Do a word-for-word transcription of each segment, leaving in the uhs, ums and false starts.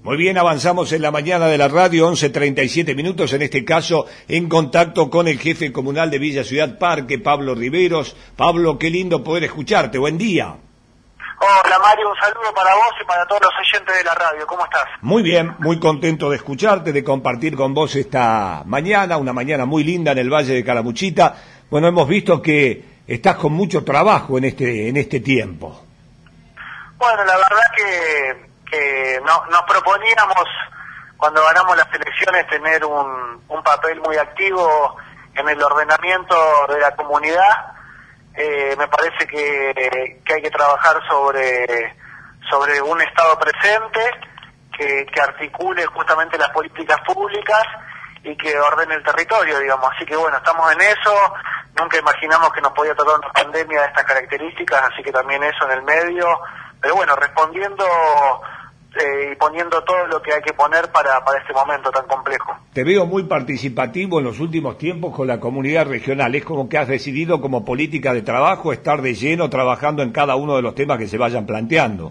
Muy bien, avanzamos en la mañana de la radio, once treinta y siete minutos, en este caso en contacto con el jefe comunal de Villa Ciudad Parque, Pablo Riveros. Pablo, qué lindo poder escucharte, buen día. Hola Mario, un saludo para vos y para todos los oyentes de la radio, ¿cómo estás? Muy bien, muy contento de escucharte, de compartir con vos esta mañana, una mañana muy linda en el Valle de Calamuchita. Bueno, hemos visto que estás con mucho trabajo en este, en este tiempo. Bueno, la verdad que... que no, nos proponíamos cuando ganamos las elecciones tener un, un papel muy activo en el ordenamiento de la comunidad. Eh, me parece que, que hay que trabajar sobre, sobre un Estado presente que, que articule justamente las políticas públicas y que ordene el territorio, digamos. Así que bueno, estamos en eso. Nunca imaginamos que nos podía tocar una pandemia de estas características, así que también eso en el medio. Pero bueno, respondiendo eh, y poniendo todo lo que hay que poner para, para este momento tan complejo. Te veo muy participativo en los últimos tiempos con la comunidad regional. Es como que has decidido como política de trabajo estar de lleno trabajando en cada uno de los temas que se vayan planteando.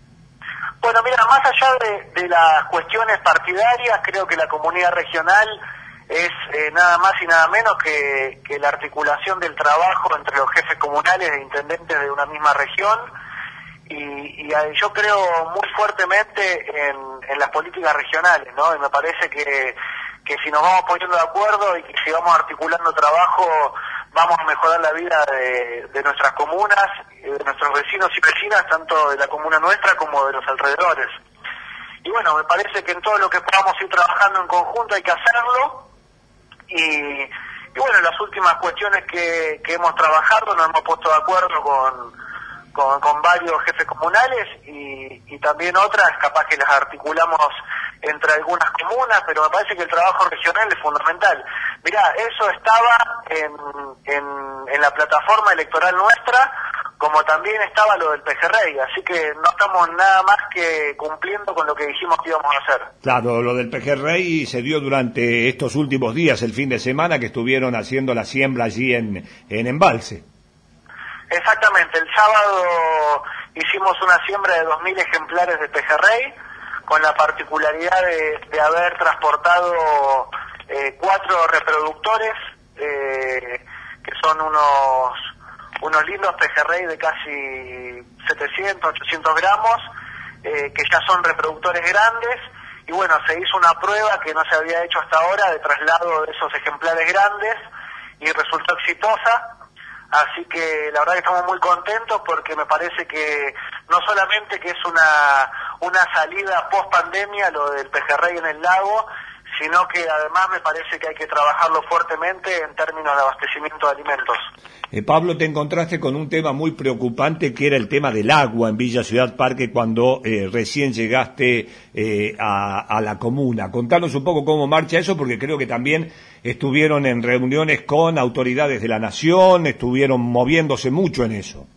Bueno, mira, más allá de, de las cuestiones partidarias, creo que la comunidad regional es eh, nada más y nada menos que, que la articulación del trabajo entre los jefes comunales e intendentes de una misma región. Y, y yo creo muy fuertemente en, en las políticas regionales, ¿no? Y me parece que, que si nos vamos poniendo de acuerdo y que si vamos articulando trabajo, vamos a mejorar la vida de, de nuestras comunas, de nuestros vecinos y vecinas, tanto de la comuna nuestra como de los alrededores. Y bueno, me parece que en todo lo que podamos ir trabajando en conjunto hay que hacerlo. Y, y bueno, en las últimas cuestiones que, que hemos trabajado nos hemos puesto de acuerdo con... Con, con varios jefes comunales y, y también otras, capaz que las articulamos entre algunas comunas, pero me parece que el trabajo regional es fundamental. Mirá, eso estaba en, en, en la plataforma electoral nuestra, como también estaba lo del pejerrey, así que no estamos nada más que cumpliendo con lo que dijimos que íbamos a hacer. Claro, lo del pejerrey se dio durante estos últimos días, el fin de semana, que estuvieron haciendo la siembra allí en, en Embalse. Exactamente, el sábado hicimos una siembra de dos mil ejemplares de pejerrey, con la particularidad de, de haber transportado eh, cuatro reproductores, eh, que son unos, unos lindos pejerrey de casi setecientos, ochocientos gramos, eh, que ya son reproductores grandes, y bueno, se hizo una prueba que no se había hecho hasta ahora de traslado de esos ejemplares grandes, y resultó exitosa. Así que la verdad que estamos muy contentos porque me parece que no solamente que es una una salida post pandemia lo del pejerrey en el lago, sino que además me parece que hay que trabajarlo fuertemente en términos de abastecimiento de alimentos. Eh, Pablo, te encontraste con un tema muy preocupante que era el tema del agua en Villa Ciudad Parque cuando eh, recién llegaste eh, a, a la comuna. Contanos un poco cómo marcha eso, porque creo que también estuvieron en reuniones con autoridades de la nación, estuvieron moviéndose mucho en eso.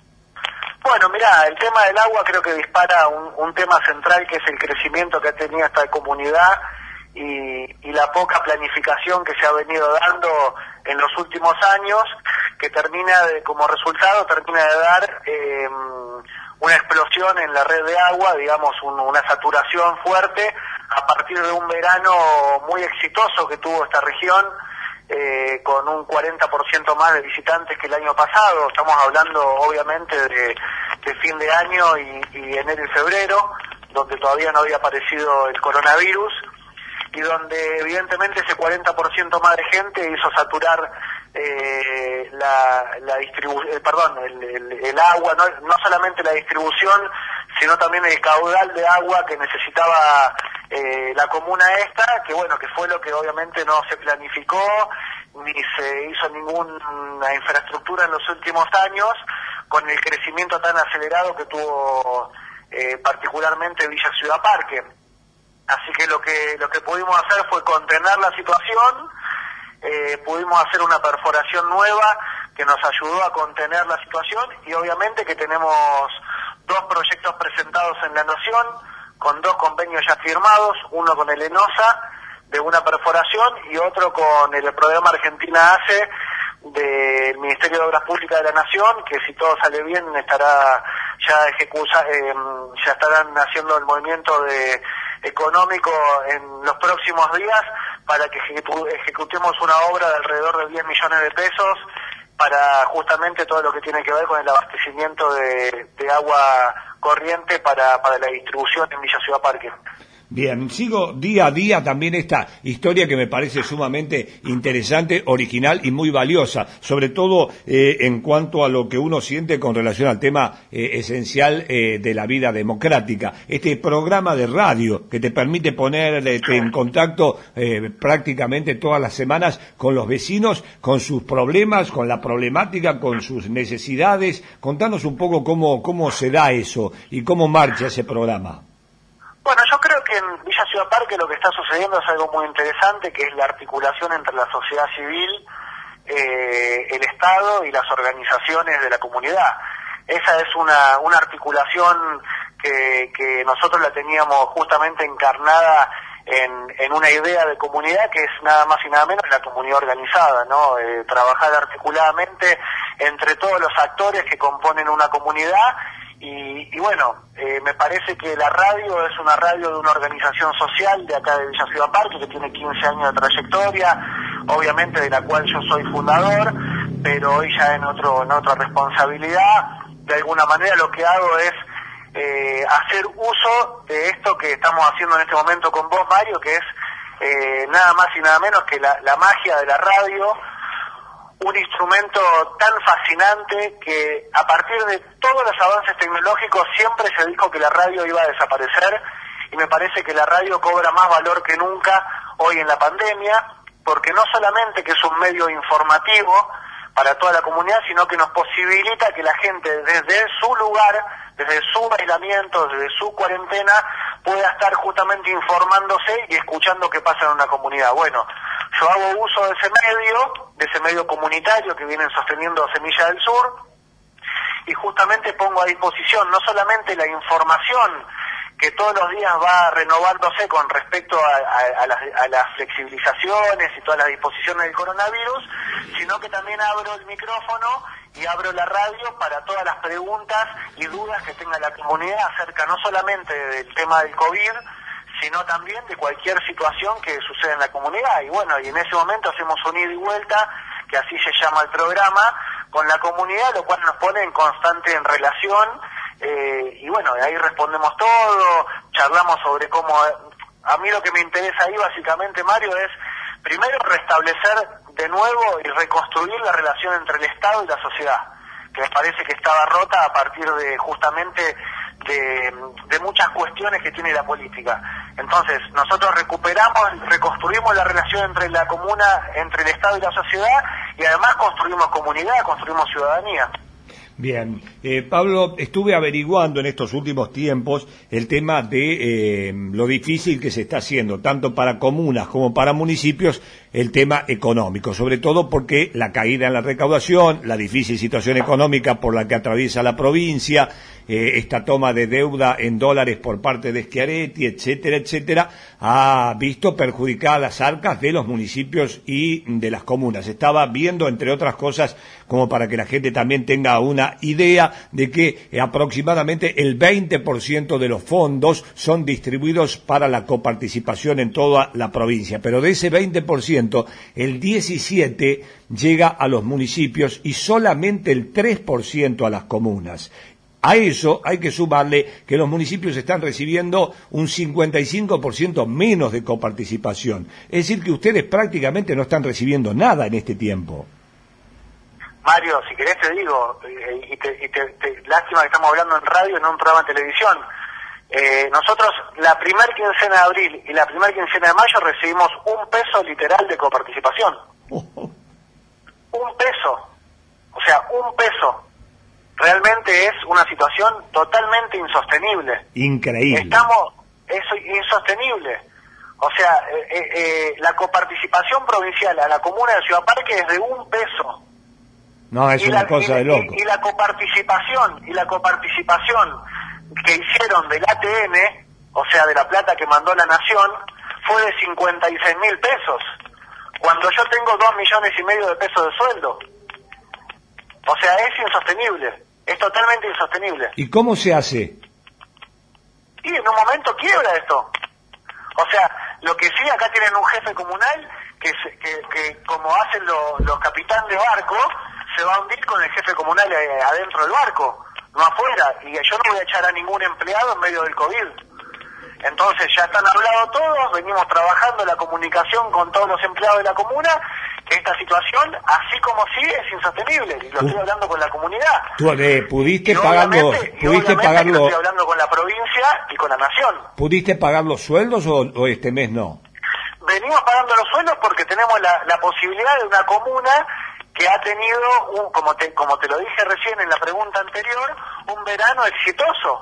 Bueno, mirá, el tema del agua creo que dispara un, un tema central que es el crecimiento que ha tenido esta comunidad y, y la poca planificación que se ha venido dando en los últimos años, que termina de, como resultado, termina de dar eh, una explosión en la red de agua, digamos, un, una saturación fuerte a partir de un verano muy exitoso que tuvo esta región, eh, con un cuarenta por ciento más de visitantes que el año pasado. Estamos hablando, obviamente, de, de fin de año y, y enero y febrero, donde todavía no había aparecido el coronavirus, y donde evidentemente ese cuarenta por ciento más de gente hizo saturar eh, la, la distribución, eh, perdón, el, el, el agua, no, no solamente la distribución, sino también el caudal de agua que necesitaba eh, la comuna esta, que bueno, que fue lo que obviamente no se planificó, ni se hizo ninguna infraestructura en los últimos años, con el crecimiento tan acelerado que tuvo eh, particularmente Villa Ciudad Parque. Así que lo que lo que pudimos hacer fue contener la situación, eh, pudimos hacer una perforación nueva que nos ayudó a contener la situación, y obviamente que tenemos dos proyectos presentados en la Nación, con dos convenios ya firmados, uno con el ENOSA de una perforación y otro con el programa Argentina Hace del Ministerio de Obras Públicas de la Nación, que si todo sale bien estará ya ejecuta, eh, ya estarán haciendo el movimiento de económico en los próximos días para que ejecu ejecutemos una obra de alrededor de diez millones de pesos para justamente todo lo que tiene que ver con el abastecimiento de, de agua corriente para, para la distribución en Villa Ciudad Parque. Bien, sigo día a día también esta historia que me parece sumamente interesante, original y muy valiosa, sobre todo eh, en cuanto a lo que uno siente con relación al tema eh, esencial eh, de la vida democrática. Este programa de radio que te permite ponerte en contacto eh, prácticamente todas las semanas con los vecinos, con sus problemas, con la problemática, con sus necesidades. Contanos un poco cómo, cómo se da eso y cómo marcha ese programa. Bueno, yo creo que en Villa Ciudad Parque lo que está sucediendo es algo muy interesante, que es la articulación entre la sociedad civil, eh, el Estado y las organizaciones de la comunidad. Esa es una, una articulación que, que nosotros la teníamos justamente encarnada en, en una idea de comunidad que es nada más y nada menos la comunidad organizada, ¿no? Eh, trabajar articuladamente entre todos los actores que componen una comunidad. Y, y bueno, eh, me parece que la radio es una radio de una organización social de acá de Villa Ciudad Parque que tiene quince años de trayectoria, obviamente de la cual yo soy fundador, pero hoy ya en otro en otra responsabilidad. De alguna manera lo que hago es eh, hacer uso de esto que estamos haciendo en este momento con vos, Mario, que es eh, nada más y nada menos que la, la magia de la radio, un instrumento tan fascinante que a partir de todos los avances tecnológicos siempre se dijo que la radio iba a desaparecer, y me parece que la radio cobra más valor que nunca hoy en la pandemia, porque no solamente que es un medio informativo para toda la comunidad, sino que nos posibilita que la gente desde su lugar, desde su aislamiento, desde su cuarentena, pueda estar justamente informándose y escuchando qué pasa en una comunidad. Bueno, yo hago uso de ese medio, de ese medio comunitario que vienen sosteniendo Semilla del Sur, y justamente pongo a disposición no solamente la información que todos los días va renovándose con respecto a, a, a, las, a las flexibilizaciones y todas las disposiciones del coronavirus, sino que también abro el micrófono y abro la radio para todas las preguntas y dudas que tenga la comunidad acerca no solamente del tema del COVID, sino también de cualquier situación que suceda en la comunidad. Y bueno, y en ese momento hacemos un ida y vuelta, que así se llama el programa, con la comunidad, lo cual nos pone en constante en relación, eh, y bueno, de ahí respondemos todo, charlamos sobre cómo... A mí lo que me interesa ahí básicamente, Mario, es primero restablecer de nuevo y reconstruir la relación entre el Estado y la sociedad, que me parece que estaba rota a partir de justamente de, de muchas cuestiones que tiene la política. Entonces, nosotros recuperamos, reconstruimos la relación entre la comuna, entre el Estado y la sociedad, y además construimos comunidad, construimos ciudadanía. Bien, eh, Pablo, estuve averiguando en estos últimos tiempos el tema de eh, lo difícil que se está haciendo, tanto para comunas como para municipios, el tema económico, sobre todo porque la caída en la recaudación, la difícil situación económica por la que atraviesa la provincia, eh, esta toma de deuda en dólares por parte de Schiaretti, etcétera, etcétera, ha visto perjudicadas las arcas de los municipios y de las comunas. Estaba viendo, entre otras cosas, como para que la gente también tenga una idea de que eh, aproximadamente el veinte por ciento de los fondos son distribuidos para la coparticipación en toda la provincia, pero de ese veinte por ciento el diecisiete por ciento llega a los municipios y solamente el tres por ciento a las comunas. A eso hay que sumarle que los municipios están recibiendo un cincuenta y cinco por ciento menos de coparticipación. Es decir, que ustedes prácticamente no están recibiendo nada en este tiempo. Mario, si querés te digo, eh, y, te, y te, te, lástima que estamos hablando en radio y no en un programa de televisión. Eh, nosotros la primer quincena de abril y la primer quincena de mayo recibimos un peso literal de coparticipación. Oh, oh. Un peso. O sea, un peso. Realmente es una situación totalmente insostenible. Increíble. Estamos, es insostenible. O sea, eh, eh, la coparticipación provincial a la comuna de Ciudad Parque es de un peso. No, es y una la, cosa y, de loco. Y, y la coparticipación, y la coparticipación que hicieron del A T N, o sea, de la plata que mandó la Nación, fue de cincuenta y seis mil pesos, cuando yo tengo dos millones y medio de pesos de sueldo. O sea, es insostenible, es totalmente insostenible. ¿Y cómo se hace? Y en un momento quiebra esto. O sea, lo que sí, acá tienen un jefe comunal que, se, que, que como hacen lo, los capitán de barco, se va a hundir con el jefe comunal eh, adentro del barco, no afuera, y yo no voy a echar a ningún empleado en medio del COVID. Entonces ya están hablados todos, venimos trabajando la comunicación con todos los empleados de la comuna, que esta situación, así como sí, es insostenible, y lo estoy hablando con la comunidad. ¿Tú eh, pudiste y pagarlo? ¿Pudiste pagarlo? Estoy hablando con la provincia y con la nación. ¿Pudiste pagar los sueldos o, o este mes no? Venimos pagando los sueldos porque tenemos la, la posibilidad de una comuna que ha tenido, un, como, te, como te lo dije recién en la pregunta anterior, un verano exitoso.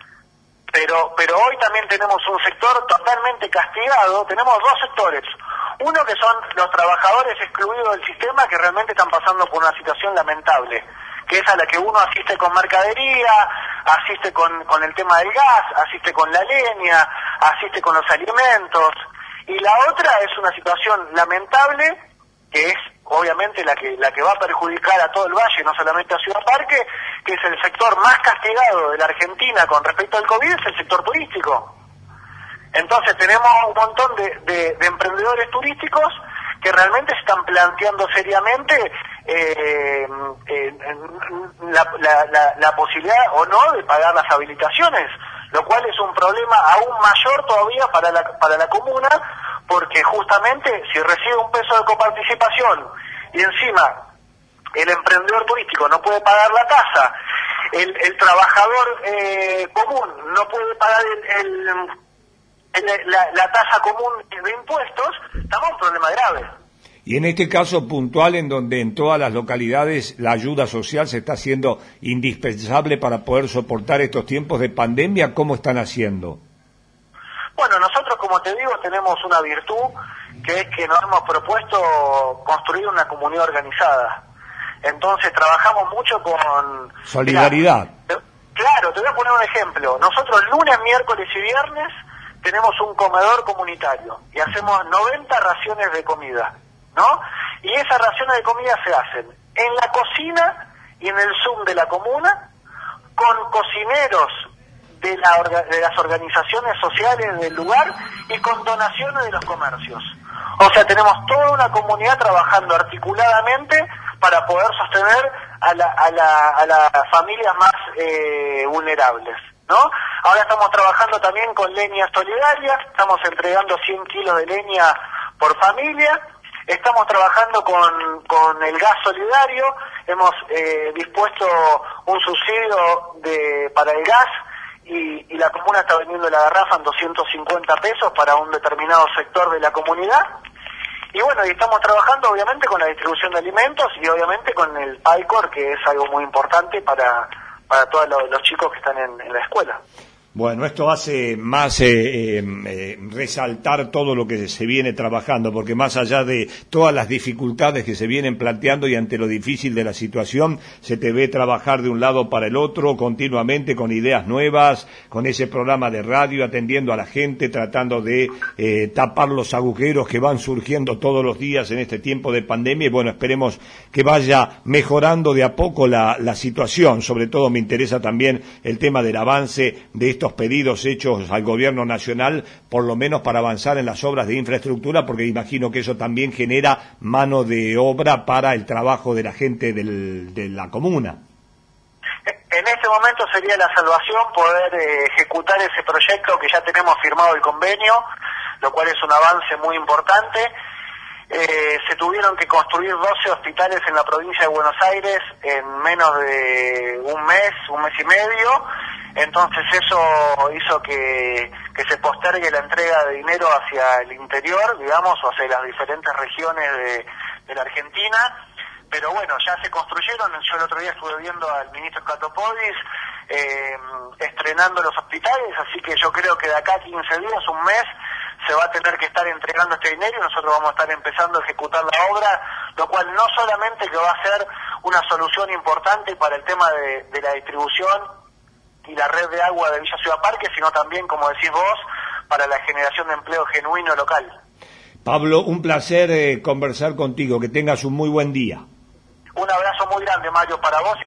Pero, pero hoy también tenemos un sector totalmente castigado, tenemos dos sectores. Uno que son los trabajadores excluidos del sistema que realmente están pasando por una situación lamentable, que es a la que uno asiste con mercadería, asiste con, con el tema del gas, asiste con la leña, asiste con los alimentos. Y la otra es una situación lamentable, que es obviamente la que la que va a perjudicar a todo el valle, no solamente a Ciudad Parque, que es el sector más castigado de la Argentina con respecto al COVID, es el sector turístico. Entonces tenemos un montón de, de, de emprendedores turísticos que realmente se están planteando seriamente eh, eh, la, la, la, la posibilidad o no de pagar las habilitaciones, lo cual es un problema aún mayor todavía para la, para la comuna, porque justamente si recibe un peso de coparticipación y encima el emprendedor turístico no puede pagar la tasa, el, el trabajador eh, común no puede pagar el, el, el, la, la tasa común de impuestos, estamos en un problema grave. Y en este caso puntual, en donde en todas las localidades la ayuda social se está haciendo indispensable para poder soportar estos tiempos de pandemia, ¿cómo están haciendo? Bueno, nosotros, como te digo, tenemos una virtud, que es que nos hemos propuesto construir una comunidad organizada. Entonces trabajamos mucho con... Solidaridad. Mirá, claro, te voy a poner un ejemplo. Nosotros lunes, miércoles y viernes tenemos un comedor comunitario y hacemos noventa raciones de comida, ¿no? Y esas raciones de comida se hacen en la cocina y en el Zoom de la comuna, con cocineros de, la orga, de las organizaciones sociales del lugar y con donaciones de los comercios. O sea, tenemos toda una comunidad trabajando articuladamente para poder sostener a, la, a, la, a las familias más eh, vulnerables, ¿no? Ahora estamos trabajando también con leña solidaria, estamos entregando cien kilos de leña por familia, estamos trabajando con, con el gas solidario, hemos eh, dispuesto un subsidio de, para el gas y, y la comuna está vendiendo la garrafa en doscientos cincuenta pesos para un determinado sector de la comunidad. Y bueno, y estamos trabajando obviamente con la distribución de alimentos y obviamente con el PAICOR, que es algo muy importante para, para todos los, los chicos que están en, en la escuela. Bueno, esto hace más eh, eh, resaltar todo lo que se viene trabajando, porque más allá de todas las dificultades que se vienen planteando y ante lo difícil de la situación, se te ve trabajar de un lado para el otro continuamente con ideas nuevas, con ese programa de radio, atendiendo a la gente, tratando de eh, tapar los agujeros que van surgiendo todos los días en este tiempo de pandemia. Y bueno, esperemos que vaya mejorando de a poco la, la situación. Sobre todo me interesa también el tema del avance de estos pedidos hechos al gobierno nacional, por lo menos para avanzar en las obras de infraestructura, porque imagino que eso también genera mano de obra para el trabajo de la gente del, de la comuna. En este momento sería la salvación poder eh, ejecutar ese proyecto que ya tenemos firmado el convenio, lo cual es un avance muy importante. Eh, se tuvieron que construir doce hospitales en la provincia de Buenos Aires en menos de un mes, un mes y medio. Entonces eso hizo que, que se postergue la entrega de dinero hacia el interior, digamos, o hacia las diferentes regiones de, de la Argentina. Pero bueno, ya se construyeron. Yo el otro día estuve viendo al ministro Catopodis eh, estrenando los hospitales, así que yo creo que de acá a quince días, un mes, se va a tener que estar entregando este dinero y nosotros vamos a estar empezando a ejecutar la obra, lo cual no solamente que va a ser una solución importante para el tema de, de la distribución y la red de agua de Villa Ciudad Parque, sino también, como decís vos, para la generación de empleo genuino local. Pablo, un placer eh, conversar contigo, que tengas un muy buen día. Un abrazo muy grande, Mario, para vos.